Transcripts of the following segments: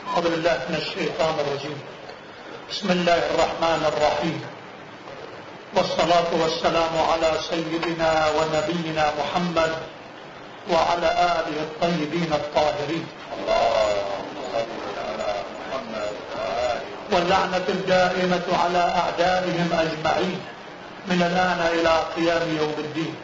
أعوذ بالله من الشيطان الرجيم. بسم الله الرحمن الرحيم، والصلاة والسلام على سيدنا ونبينا محمد وعلى آله الطيبين الطاهرين، واللعنة الدائمة على أعدائهم أجمعين من الآن إلى قيام يوم الدين.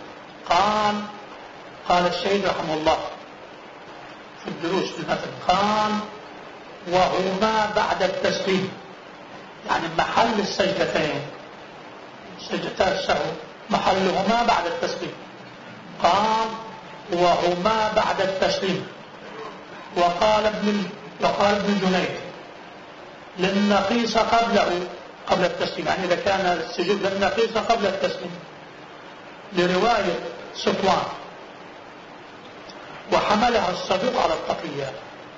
قال السيد رحمه الله في الدروس المثل، قال وهما بعد التسليم، يعني محل السجدتين، سجدتا السهو محلهما بعد التسليم. قال وهما بعد التسليم. وقال ابن جنيد لن نقيس قبل التسليم، يعني إذا كان السجود لن نقيس قبل التسليم، لرواية صفوان، وحملها الصدوق على التقية.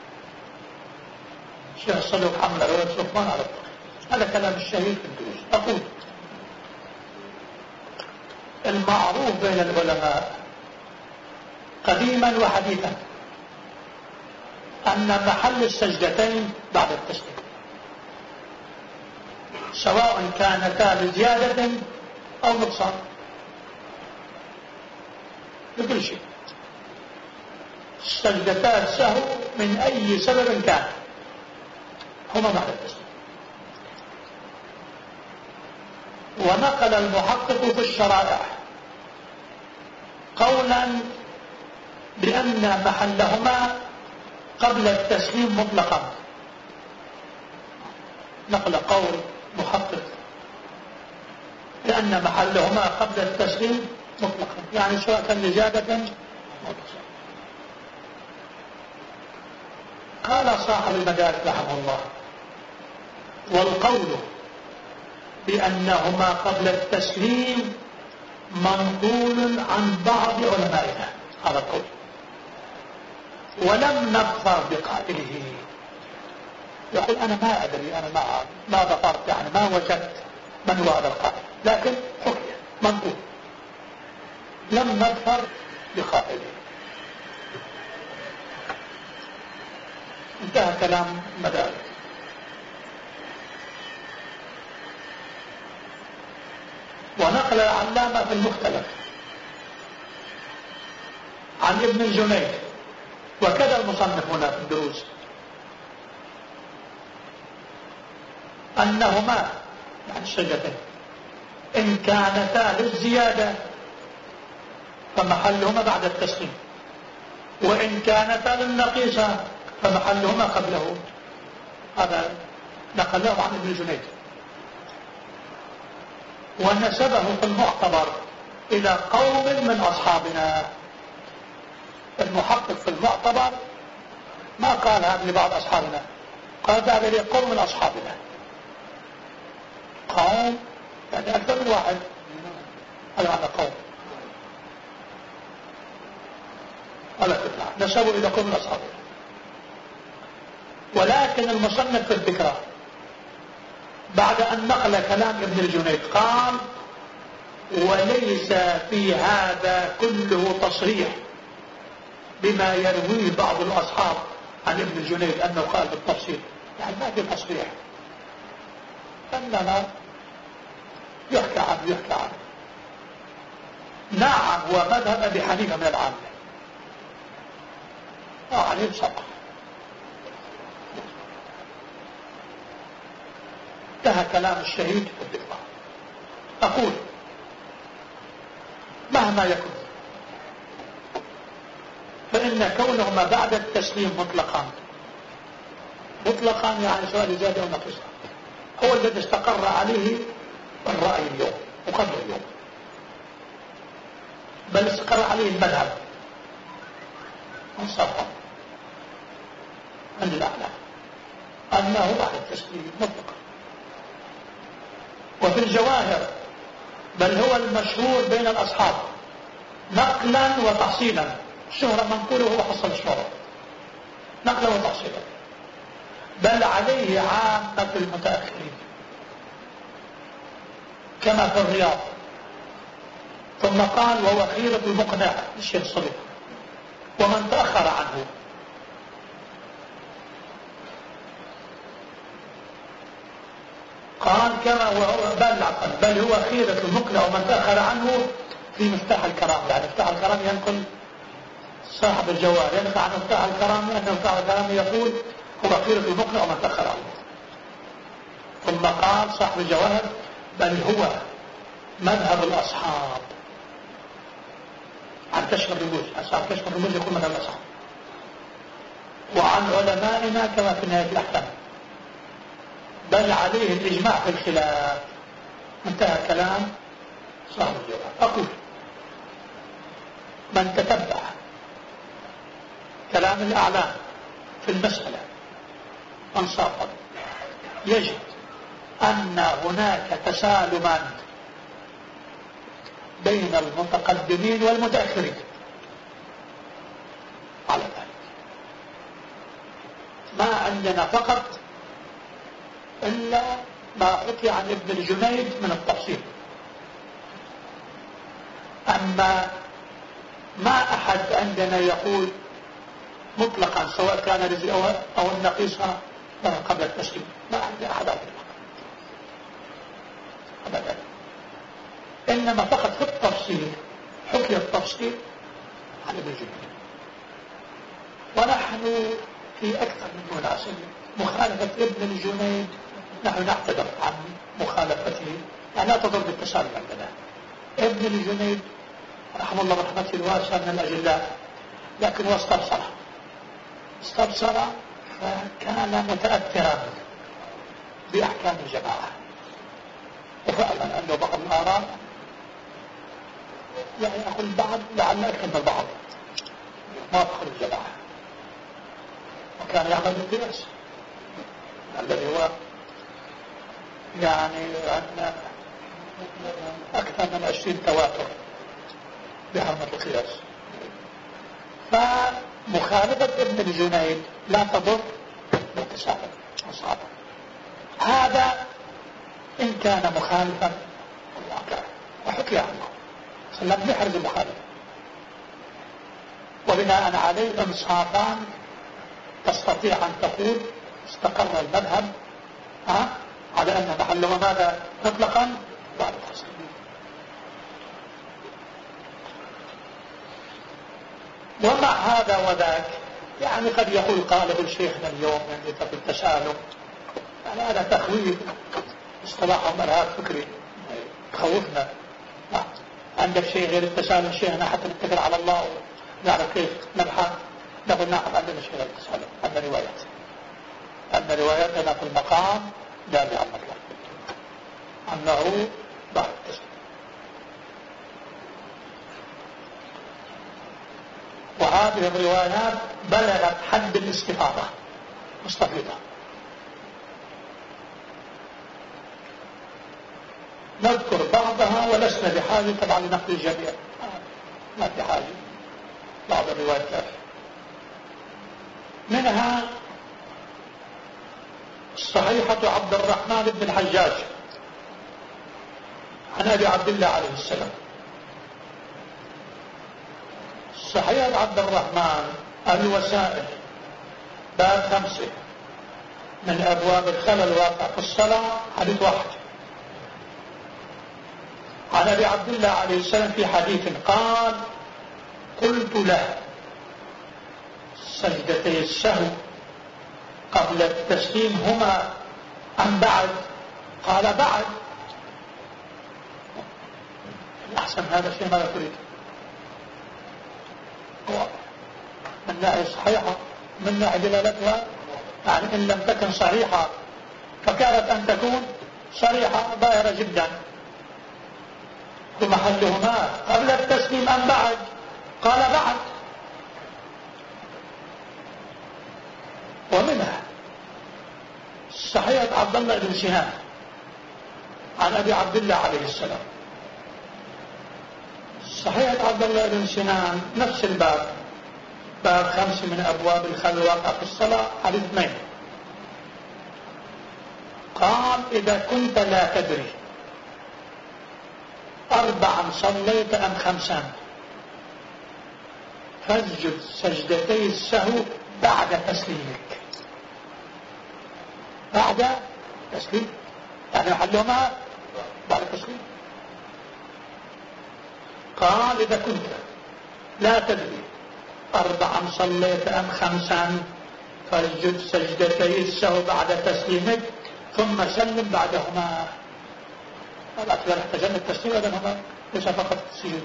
الشيخ الصدوق حمل رواية صفوان على التقية. هذا كلام الشهيد في الدروس. أقول المعروف بين العلماء قديما وحديثا أن محل السجدتين بعد التسليم، سواء كانتا لزيادة أو نقصان، بكل شيء. السجدتان سهو من أي سبب كان هما بعد التسليم. ونقل المحقق في الشرائع قولا بأن محلهما قبل التسليم مطلقا. نقل قول محقق بأن محلهما قبل التسليم مطلقا، يعني سواء كان لزيادة مطلقا. قال صاحب المدارك رحمه الله والقول بأنهما قبل التسليم منقول عن بعض علمائنا، هذا القول، ولم نظفر بقائله. يقول أنا ما أدري، أنا ما ظفرت، يعني ما وجدت من هو هذا القائل، لكن حكي منقول، لم نظفر بقائله. انتهى كلام مدارك. ونقل العلامة في المختلف عن ابن الجنيد، وكذا المصنف هنا في الدروس، أنهما يعني السجدتين إن كانتا للزيادة فمحلهما بعد التسليم، وإن كانتا للنقيصة فمحلهما قبله. هذا نقله عن ابن الجنيد، ونسبه في المعتبر إلى قوم من أصحابنا. المحقق في المعتبر ما قال هذا لبعض أصحابنا، قال هذا لقوم من أصحابنا، قوم يعني أكثر من واحد، هذا معنى قوم، ولا تطلع نسبوا إلى قوم من أصحابنا. ولكن المصنف في الذكرى بعد أن نقل كلام ابن الجنيد قال وليس في هذا كله تصريح بما يرويه بعض الأصحاب عن ابن الجنيد أنه قال بالتفصيل، يعني ما في تصريح، أننا يحكى عنه. نعم هو مذهب أبي حنيفة من العامة، عليه صدق. انتهى كلام الشهيد في الذكرى. أقول مهما يكن فإن كونهما بعد التسليم مطلقا يعني سواء زيادة أو نقصا، هو الذي استقر عليه الرأي اليوم وقبل اليوم، بل استقر عليه المذهب والصفحة عن الأعلى أنه بعد التسليم مطلقا. وفي الجواهر بل هو المشهور بين الأصحاب نقلا وتحصيلا، الشهرة منقوله هو حصل الشهرة نقلا وتحصيلا، بل عليه عامة المتأخرين كما في الرياض. ثم قال وهو خيرة المقنع للشيخ الصدوق، ومن تأخر عنه كما هو بل هو خيرة المقلع ومن تأخر عنه في مفتاح الكرام. يعني مفتاح الكرام ينقل صاحب الجواب ينقل عن مفتاح الكرام لأن مفتاح الكرام يقول هو خيرة المقلع ومن تأخر عنه. ثم قال صاحب الجواب بل هو مذهب الأصحاب عن كشف الرموز. أصحاب كشف الرموز يكون مذهب الأصحاب وعن علمائنا كما في نهاية الأحكام بل عليه الإجماع في الخلاف. انتهى كلام صاحب الجواب. أقول من تتبع كلام الأعلام في المسألة انصافا يجد أن هناك تسالما بين المتقدمين والمتأخرين على ذلك. ما عندنا فقط إلا ما حكي عن ابن الجنيد من التفصيل. أما ما أحد عندنا يقول مطلقا سواء كان رزق أو النقيصة قبل التسليم. ما عندنا أحد أبدا. إنما فقط في التفصيل حكي التفصيل عن ابن الجنيد. ونحن في أكثر من مناسبة مخالفة ابن الجنيد نحن نعتذر عن مخالفته يعني لا تضر بالتسالم عندنا. ابن الجنيد رحمه الله رحمته الواسعة من الأجلاء لكن هو استبصر فكان متأثرا بأحكام الجماعة وفعلا عنده بعض الآراء يعني أقول بعض لعل أكثر من البعض موافق الجماعة وكان يعمل بالقياس الذي هو يعني عندنا أكثر من 20 تواتر بحرمة القياس. فمخالفة ابن الجنيد لا تضر بالتساهل أصحابه. هذا إن كان مخالفا الواقع وحكي عنه لم يحرز المخالفة وبناء عليه انصافان تستطيع أن تقول استقر المذهب على أن محله ماذا مطلقا بعد التسليم. ومع هذا وذاك يعني قد يقول قاله الشيخنا اليوم يعني في التسالم يعني هذا تخويف اصطلاحهم ارهاب فكري تخوفنا. عندك شيء غير التسالم شيخنا حتى نتكل على الله ونعرف كيف نبحث. نقول نعم عندنا شيء غير التسالم عندنا روايات هنا في المقام لا بأمر أنه بعد التسليم. وهذه الروايات بلغت حد الاستفاضة مستفيضة. نذكر بعضها ولسنا بحاجة طبعا لنقل الجميع ما في حاجة. بعض الروايات منها صحيحة عبد الرحمن بن الحجاج عن أبي عبد الله عليه السلام. صحيح عبد الرحمن الوسائل باب 5 من أبواب الخلل الواقع في الصلاة حديث 1 عن أبي عبد الله عليه السلام في حديث قال قلت له سجدتي السهو قبل التسليم هما أم بعد؟ قال بعد. الأحسن هذا الشيء ماذا تريد؟ من ناحية صحيحة من ناحية دلالتها يعني إن لم تكن صحيحة فكانت أن تكون صريحة ظاهرة جدا. ومحلهما قبل التسليم أم بعد؟ قال بعد. ومنها صحيحة عبد الله بن سنان عن أبي عبد الله عليه السلام. صحيحة عبد الله بن سنان نفس الباب باب 5 من أبواب الخلل الواقع في الصلاة حديث 2 قال إذا كنت لا تدري 4 صليت أم 5 فاسجد سجدتي السهو بعد تسليمك. بعد تسليم يعني محلهما بعد التسليم. قال إذا كنت لا تدري 4 صليت أم 5 فاسجد سجدتي السهو بعد تسليمك ثم سلم بعدهما. الأكبر احتجن التسليم لأنهما ليس فقط السجود.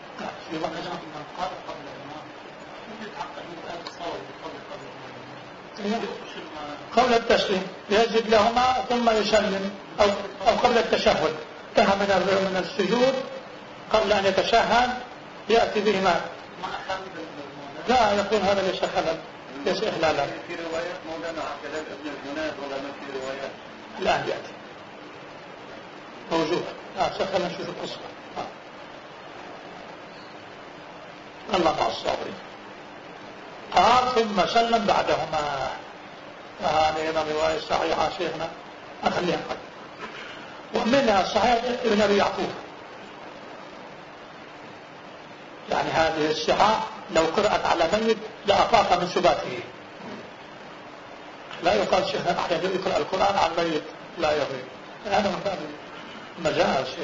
قبل التسليم يسجد لهما ثم يسلم أو قبل التشهد انتهى من السجود قبل أن يتشهد يأتي بهما. لا يكون هذا ليس خلل ليس إخلالا. في روايات مولانا عن كلام ابن الجناد ولا ما في روايات الآن يأتي موجود. خلينا نشوف القصة. الله مع الصابرين. قال ثم سلم بعدهما. هذه رواية صحيحة شيخنا أخليها قبل. ومنها صحيح ابن أبي يعقوب. يعني هذه الصحة لو قرأت على ميت لأفاق من سباته. لا يقال شيخنا أحيانا يقرأ القرآن على الميت لا يغيب. هذا مجال شيخ.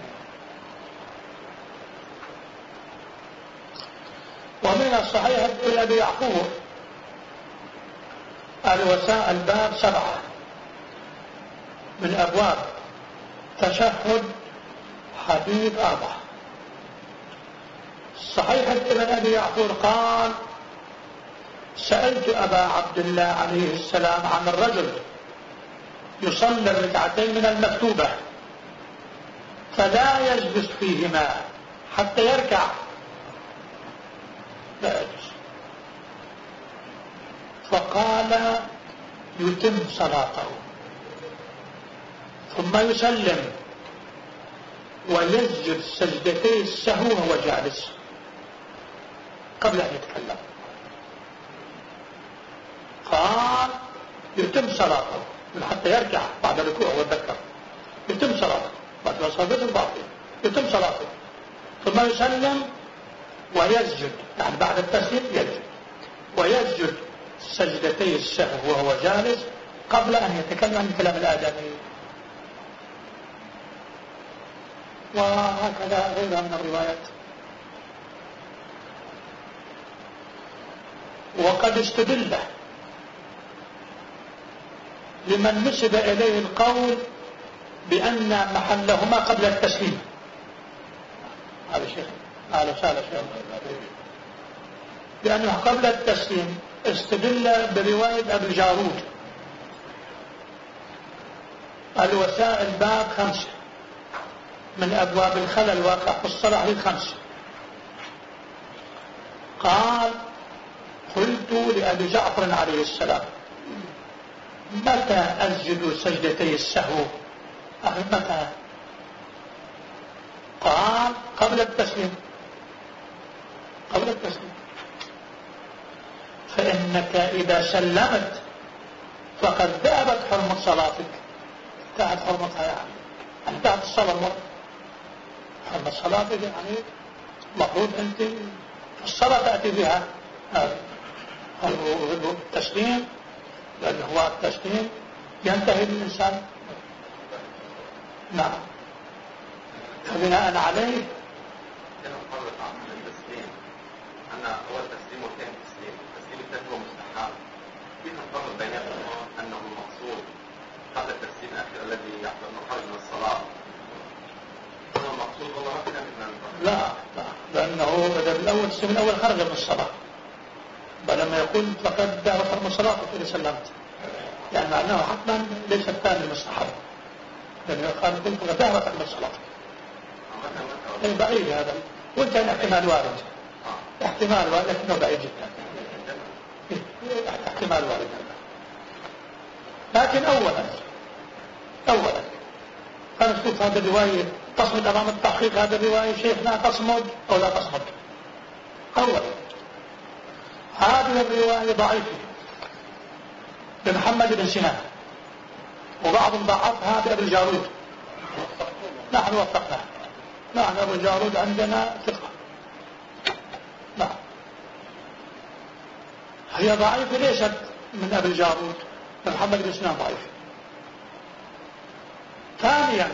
ومن الصحيح ابن أبي يعقوب الوسائل باب 7 من أبواب تشهد حديث 4. صحيح ابن أبي يعقوب قال سألت أبا عبد الله عليه السلام عن الرجل يصلي الركعتين من المكتوبة فلا يجلس فيهما حتى يركع. لا يجلس. فقال يتم صلاته ثم يسلم ويسجد سجدتي السهو وهو جالس قبل أن يتكلم. قال يتم صلاته من حتى يركع بعد الركوع والذكر يتم صلاته بعد ما صلى الباطل يتم صلاته ثم يسلم ويسجد يعني بعد التسليم يسجد ويسجد سجدتي السهو وهو جالس قبل أن يتكلم عن الكلام الآدمي. وهكذا غيرها من الروايات. وقد استدل لمن نسب إليه القول بأن محلهما قبل التسليم. هذا شيخ هذا سالة شيخ لأنه قبل التسليم استدل برواية أبي جارود الوسائل باب 5 من أبواب الخلل الواقع في الصلاة لل5. قال قلت لأبي جعفر عليه السلام متى أسجد سجدتي السهو؟ متى؟ قال قبل التسليم. قبل التسليم. فإنك إذا سلمت فقد ذهبت حرمة صلاتك. انتهت حرمتها يعني انتهت الصلاة المرة. حرمة صلاتك يعني مفروض أنت الصلاة تأتي بها التسليم لأنه هو التسليم ينتهي الإنسان. نعم. فبناء عليه أن أول تسليم وثاني تسليم التسليم الثاني هو مستحب. كيف نفرق بينهما أنه المقصود قبل التسليم الأخير الذي يحصل خارج من الصلاة هو المقصود والله ما فينا من لا لأنه بدأ الأول تسليم الأول خرج من الصلاة بلما يقول فقد ذهب من الصلاة فإذا سلمت يعني معناه حتما ليس الثاني مستحب لأنه قال فقد ذهب من الصلاة بعيد هذا وانت احتمال وارد احتمال وارد لكنه بعيد جدا احتمال وارد لكن أولا أنا أشوف هذا الرواية تصمد أمام التحقيق هذا الرواية شيخنا تصمد أو لا تصمد. أولا هذه الرواية ضعيفة لمحمد بن سنان وبعضهم ضعفها بأبي الجارود. نحن وفقنا نحن أبو الجارود عندنا ثقة. نعم هي ضعيفة ليست من أبي الجارود محمد بن سنان ضعيف ثانيا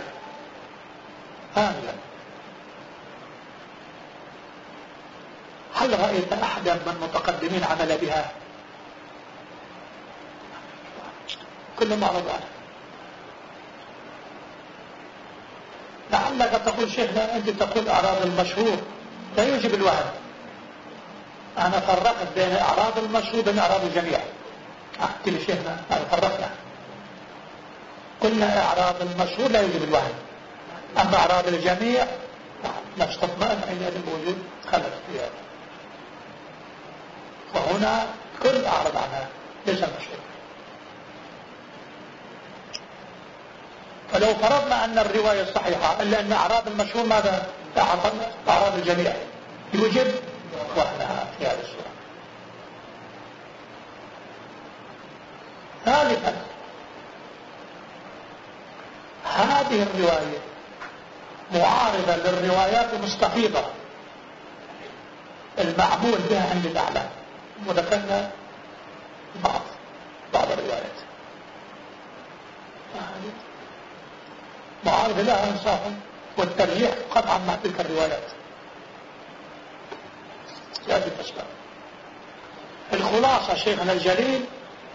هل رأيت أحدا من المتقدمين عمل بها؟ كل معرض عنه. لعلك تقول شيخنا أنت تقول أعراض المشهور لا يوجب الوهم. أنا فرقت بين أعراض المشهور وبين أعراض الجميع. أحكي لشيخنا أنا فرقنا، قلنا أعراض المشهور لا يوجب الوهم، أما أعراض الجميع نفس تطمئن عند الوجود خلف فيها. وهنا كل أعرض عنها ليس مشهور. فلو فرضنا أن الرواية صحيحة إلا أن أعراض المشهور ماذا؟ أعراض الجميع يوجب وهمها في هذه الصورة. ثالثا هذه الرواية معارضة للروايات المستفيضة المعمول بها عند الأعلام، وذكرنا بعض الروايات معارضة لها إنصافا والترجيح قطعا مع تلك الروايات. هذه الأسباب. الخلاصة شيخنا الجليل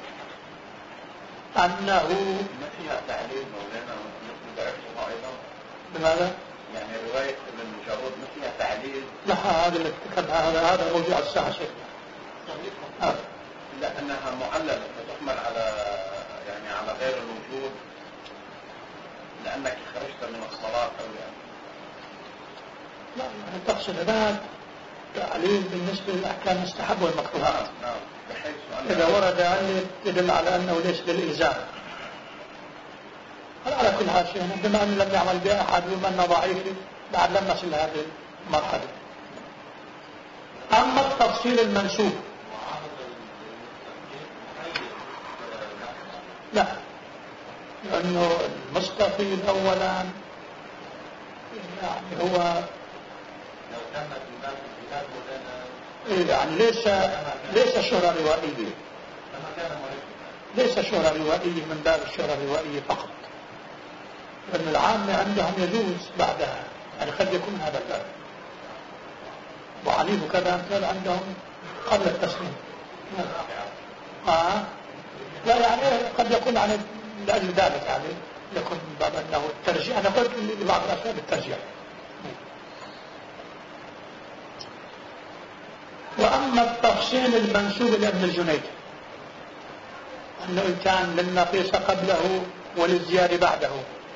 أنه ما فيها تعليل مولانا ندرسها أيضا. بماذا؟ يعني رواية ابن الجارود ما فيها تعليل؟ لا، هذا اللي ذكرنا هذا موضوع الساعة شيخنا. لأنها معللة فتحمل على يعني على غير الوجود لأنك خرجت من الصلاة أو يعني. لا، تقصد هذا تعليل بالنسبة للأحكام المستحب والمكروهات. نعم. بحيث إذا ورد علي يدل على أنه ليس بالإلزام. على كل حال شيء بما أنه لم يعمل بها أحد ومن ضعيف بعد لم نصل لهذه المرحلة. أما التفصيل المنسوب لا، لأنه المستفيد أولا يعني هو يعني ليس شهرة روائية، ليس شهرة روائية من باب الشهرة الروائية فقط، لأن العامة عندهم يجوز بعدها، يعني قد يكون هذا الباب. وعلي وكذا أمثال عندهم قبل التسليم. لا يعني قد يكون يعني لأجل ذلك يعني يكون من باب أنه الترجيح. أنا قلت لبعض الأسباب الترجيح. وأما التفصيل المنسوب لابن الجنيد أنه كان للنقيص قبله وللزيادة بعده.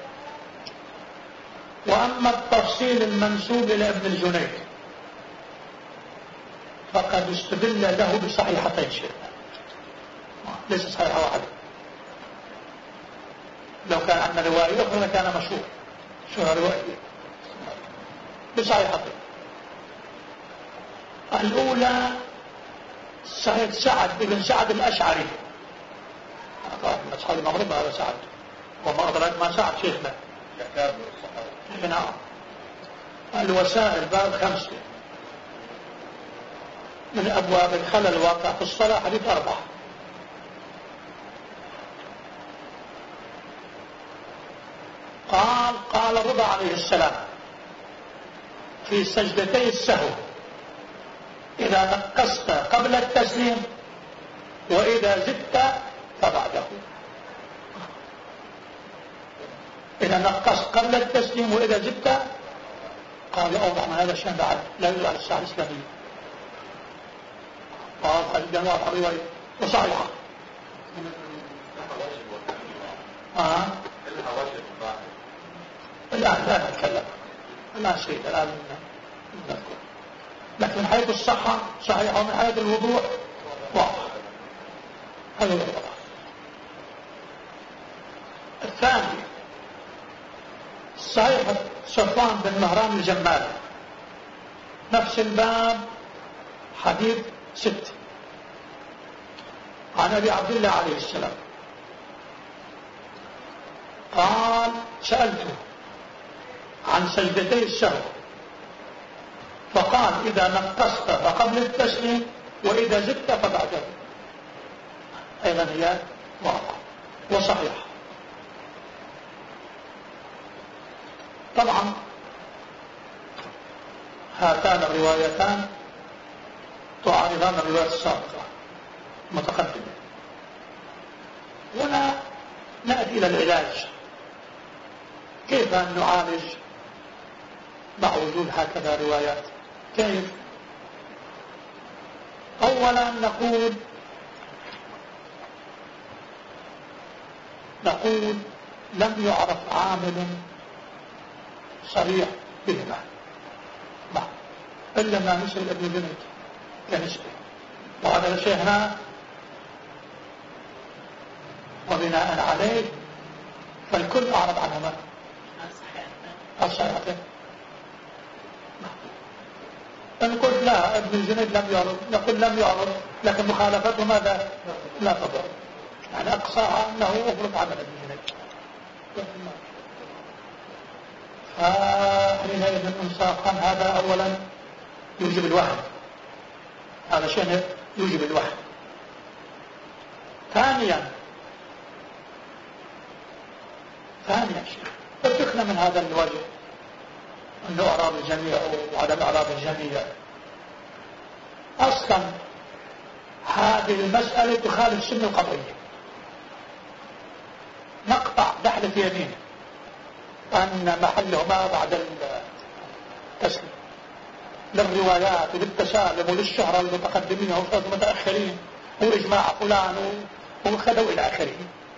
وأما التفصيل المنسوب لابن الجنيد فقد استدل له بصحيحتين شيء، ليس صحيحة واحدة. لو كان عندنا رواية أخرى لكان مشهور شهرة روائية بصحيحتين. الأولى سعد بن سعد الأشعري، أصحاب المغرب هذا سعد، وما أدرك ما سعد شيخنا كتاب الصحابة. نعم. الوسائل باب 5 من أبواب الخلل الواقع في الصلاة حديث 4. قال الرضا عليه السلام في سجدتي السهو إذا نقصت قبل التسليم وإذا زدت فبعده. إذا نقصت قبل التسليم وإذا زدت قال أوضح من هذا الشيء بعد لا يدل على الساعة الإسلامية. واضح جدا واضح الرواية وصحيحة. الآن لا نتكلم، لا شيء الآن نذكر، لكن من حيث الصحة صحيحة ومن حيث الوضوح واضح. هذا هو الوضع. الثاني صحيحة صفوان بن مهران الجمال نفس الباب حديث 6 عن أبي عبد الله عليه السلام قال سألته عن سجدتي السهو فقال إذا نقصت فقبل التسليم وإذا زدت فبعده. أيضا هي واضحة وصحيحة. طبعا هاتان الروايتان تعارضان الروايات السابقة متقدمة. هنا نأتي إلى العلاج، كيف أن نعالج مع وجود هكذا روايات؟ كيف؟ أولا نقول لم يعرف عامل صريح بهما إلا ما مثل ابن جنيد كنسبة، وهذا شيخنا، وبناء عليه فالكل أعرض عنهما الصحيحتين. إن قلت لا ابن الجنيد لم يعرض، نقول لم يعرض، لكن مخالفته ماذا؟ لا تضر، يعني أقصاها أنه أفرض عمل ابن الجنيد. فحينئذ الإنصافا هذا أولا يوجب الوحي، هذا شيء يوجب الوحي. ثانيا شيء اتركنا من هذا الوجه أنه أعراض الجميع وعدم أعراض الجميع. أصلا هذه المسألة تخالف السنة القطعية، نقطع دحلة يمين أن محلهما بعد التسليم للروايات وللتسالم وللشهرة للمتقدمين والمتأخرين وإجماع فلان وخذوا إلى آخره.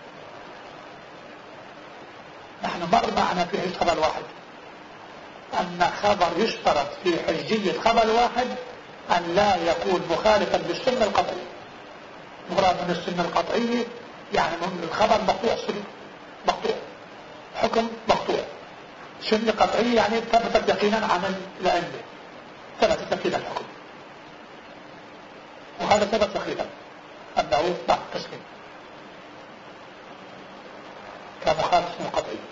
نحن مر معنا في حجة خبر واحد أن خبر يشترط في حجية خبر واحد أن لا يكون مخالفا بالسنة القطعية. مراد من السنة القطعية يعني من الخبر مقطوع، سنة مقطوع، حكم مقطوع. سنة قطعية يعني ثبتت يقينا عن الأئمة، ثبتت يقينا الحكم، وهذا ثبت يقينا أنه بعد التسليم كمخالف السنة القطعية.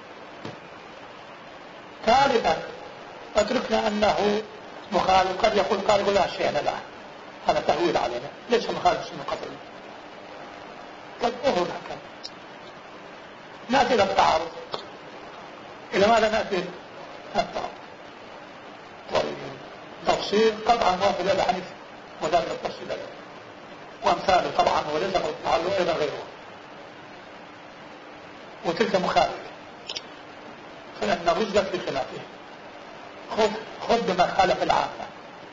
ثالثا أدركنا أنه مخالف، قد يقول لا شيء لا، هذا تهويل علينا، ليس مخالف السنة القطعية. قد أهل هكذا. نأتي إلى التعارض. إلى ماذا نأتي؟ التعارض. طيب تفصيل طبعا موافق أبي حنيفة وذلك التفصيل له وأمثاله طبعا وليس قطعه أيضا غيره، وتلك مخالفة فإن رجلت في خلافه. خذ بما خالف العامة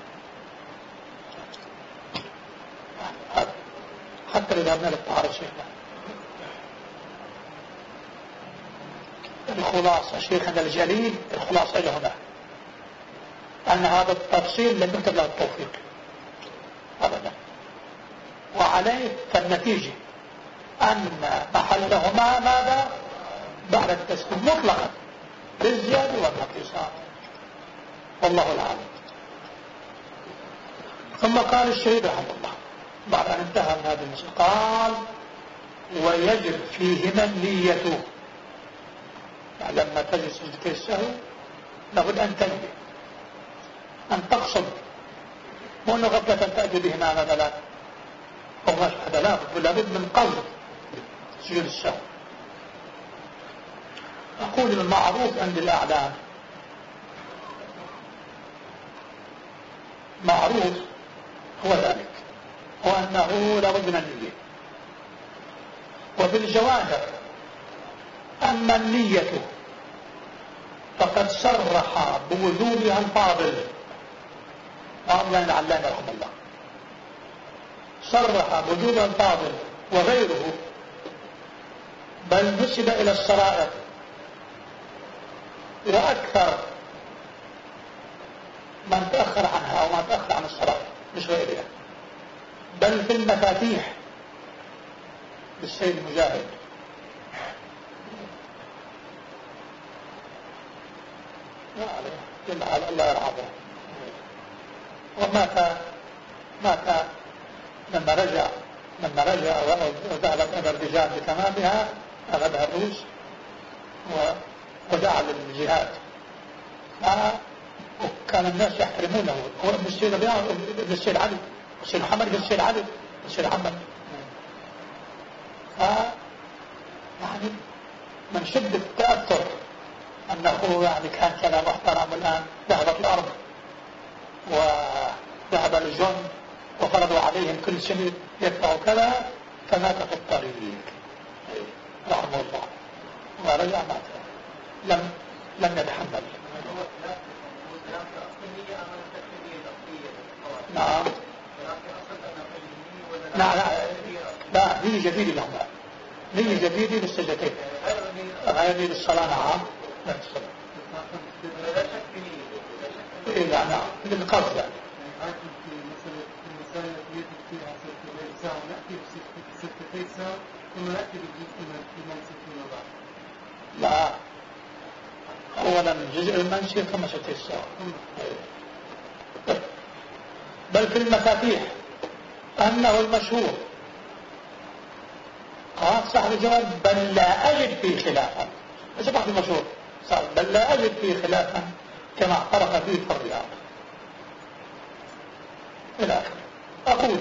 حتى إذا ذهبنا للتعارض شيخنا. الخلاصة شيخنا الجليل، الخلاصة إلى هنا أن هذا التفصيل لم يكتب له التوفيق أبدا، وعليه فالنتيجة أن محلهما ماذا؟ بعد التسليم مطلقا بالزيادة والنقصان، والله العالم. ثم قال الشهيد رحمه الله بعد أن انتهى من هذه المسألة قال ويجب فيهما النية. يعني لما تجلس سجدتي السهو لابد أن تنوي، أن تقصد، مو أنه غفلة تأتي بهما مثلا أو ما شاهد، لابد من قصد سجود السهو. أقول المعروف عند الأعلام معروف هو ذلك، هو أنه لابد من النية. وبالجواهر أما النية فقد صرح بوجوبها الفاضل يعني العلامة رحمه الله، صرح بوجوبها الفاضل وغيره، بل نسب إلى السرائر، وأكثر من تأخر عنها وما تأخر عن السرائر مش غيرها، بل في المفاتيح بالسيد المجاهد الله يرعاه، ومات لما رجع وذهب أذربيجان بتمامها أخذها الروس ودعا للجهاد، وكان الناس يحترمونه. هو ابن السيد علي، السيد محمد بن السيد علي، السيد محمد. يعني من شدة التأثر أنه يعني كان كذا محترم، الآن ذهبت الأرض وذهب الجن وفرضوا عليهم كل سنة يدفعوا كذا، فمات في الطريق رحمه الله ورجع مات، لم يتحمل. نعم لا نية جديدة لهم، نية جديدة للسجدتين غير للصلاة. نعم لا نعم للقصد يعني. لا أولا جزء المنسي ثم 6 ساعة. بل في المفاتيح أنه المشهور قال صاحب الجواب بل لا أجد فيه خلافا، صاحب المشهور بل لا أجد فيه خلافا كما اعترف فيه في الرياض إلى آخره. أقول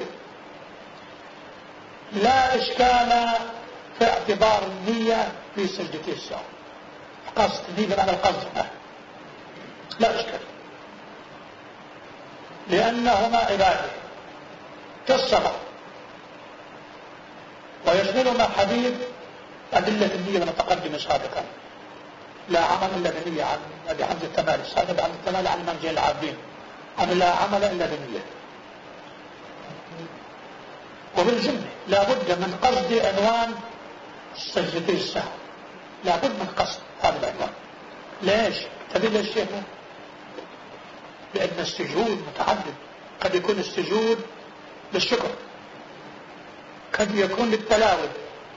لا إشكال في اعتبار النية في سجدتي السهو، قصد نية على القصد لا إشكال، لأنهما عبادة كالصلاة، ويشملهما حديث أدلة النية المتقدمة سابقا، لا عمل إلا بنية عن أبي حمزة التمالي، سابق أبي حمزة التمالي عن منجي العابدين عن لا عمل إلا بنية. وبالجملة لا بد من قصد عنوان سجدتي السهو، لا بد من قصد هذا العنوان. ليش؟ تدل الشيخ لأن السجود متعدد، قد يكون السجود للشكر، قد يكون للتلاوة،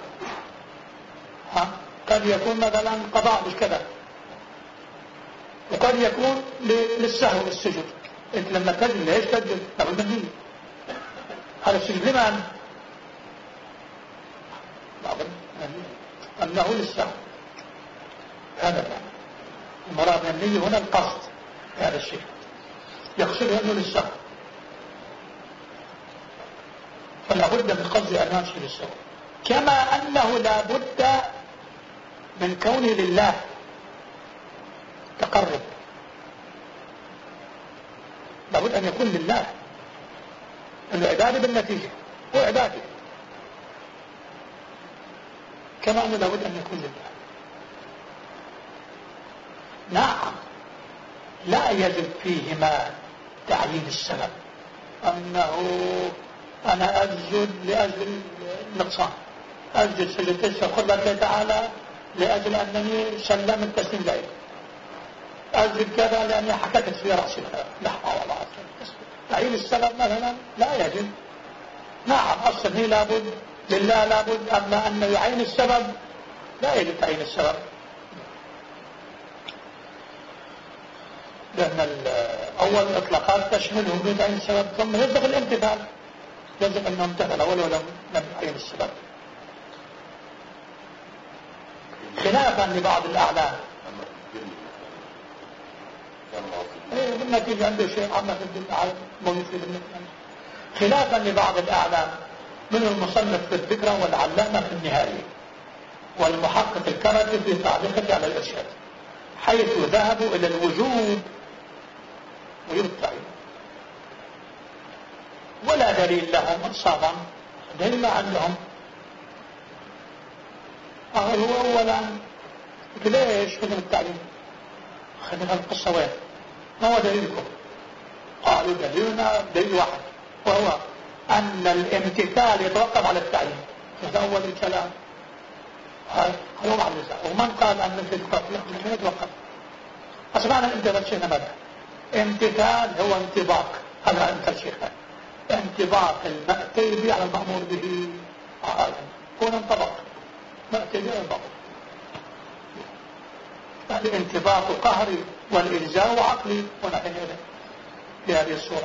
قد يكون مثلا قضاء مش كذا، وقد يكون للسهو السجود. انت لما تجد ليش تجد؟ لابد من نية. هذا السجود لمن؟ أنه للسهو، هذا يعني المراد من النية هنا القصد، هذا الشيء يقصده أنه للسهو، فلا بد من قصد عنوان شيء للسهو، كما أنه لا بد من كونه لله تقرب، لا بد أن يكون لله، أنه عبادة بالنتيجة هو عبادة، كما أنه لا بد أن يكون لله. نعم لا يجب فيهما تعيين السبب، أنه أنا أسجد لأجل النقصان، أسجد سجدتي قل الله تعالى لأجل أنني سلم التسليم لي، أسجد كذا لأني حكتت في رأسي لحظة ولا تعيين السبب مثلا لا يجب. نعم أصله لابد لله لابد، أما أنه يعين السبب لا يجب تعيين السبب، لأن أول الإطلاقات تشمله بدعين السبب، ثم يجب الامتثال، يجب أن نمتثل ولو لم يعين السبب، خلافا لبعض الأعلام. بالنتيجة عنده شيء عامة في الدنيا موجود في الدنيا، خلافا لبعض الأعلام من المصنف في الذكرى والعلامة في النهاية والمحقق الكردي في تعليقه على الإرشاد، حيث ذهبوا إلى الوجوب ويبتعين، ولا دليل لهم إنصافا، دليل ما عندهم. هو أولا ليش خذوا التعليم، خذوا القصة وين، ما هو دليلكم؟ قالوا دليلنا دليل واحد، وهو أن الامتثال يتوقف على التعليم، هذا أول الكلام، هذا هو مع النزاع. ومن قال أن الامتثال لا يتوقف؟ أسمعنا الامتثال شيخنا ماذا؟ امتثال هو انطباق، هذا أنت شيخنا، انطباق المأتي به على المأمور به، كون انطبق مأتي به انطبق، الانطباق قهري والإلزام عقلي ونحن إليه بهذه الصورة.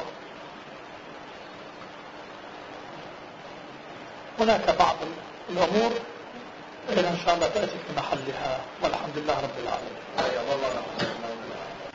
هناك بعض الأمور إن شاء الله تأتي في محلها، والحمد لله رب العالمين.